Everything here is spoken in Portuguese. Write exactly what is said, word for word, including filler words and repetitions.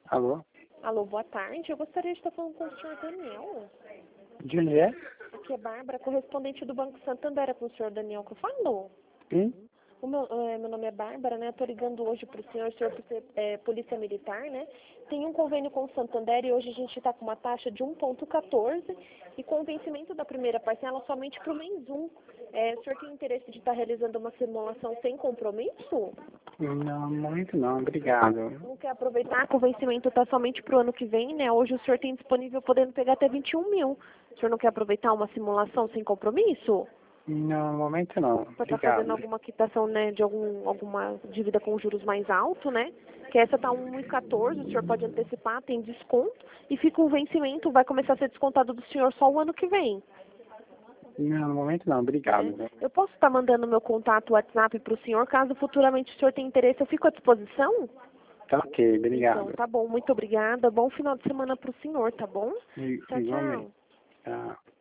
Alô? Alô, boa tarde. Eu gostaria de estar falando com o senhor Daniel. De onde é? Aqui é Bárbara, correspondente do Banco Santander. É com o senhor Daniel que eu falo? Sim? O meu, é, meu nome é Bárbara, né? Eu tô ligando hoje para o senhor, o senhor por ser é, polícia militar, né? Tem um convênio com o Santander e hoje a gente está com uma taxa de um vírgula quatorze e com o vencimento da primeira parcela somente para o mês um. É, o senhor tem interesse de estar realizando uma simulação sem compromisso? Não, muito não, obrigado. Não quer aproveitar que o vencimento está somente para o ano que vem, né? Hoje o senhor tem disponível podendo pegar até vinte e um mil. O senhor não quer aproveitar uma simulação sem compromisso? Não, no momento não, Para estar fazendo obrigado. alguma quitação, né, de algum, alguma dívida com juros mais altos, né? Que essa está um vírgula quatorze, o senhor pode antecipar, tem desconto, e fica o vencimento, vai começar a ser descontado do senhor só o ano que vem. Não, no momento não, obrigado. Né? Eu posso estar mandando meu contato WhatsApp para o senhor, caso futuramente o senhor tenha interesse, eu fico à disposição? Tá ok, obrigado. Então, tá bom, muito obrigada. Bom final de semana para o senhor, tá bom? I- Tchau, Igualmente. tchau. Tá.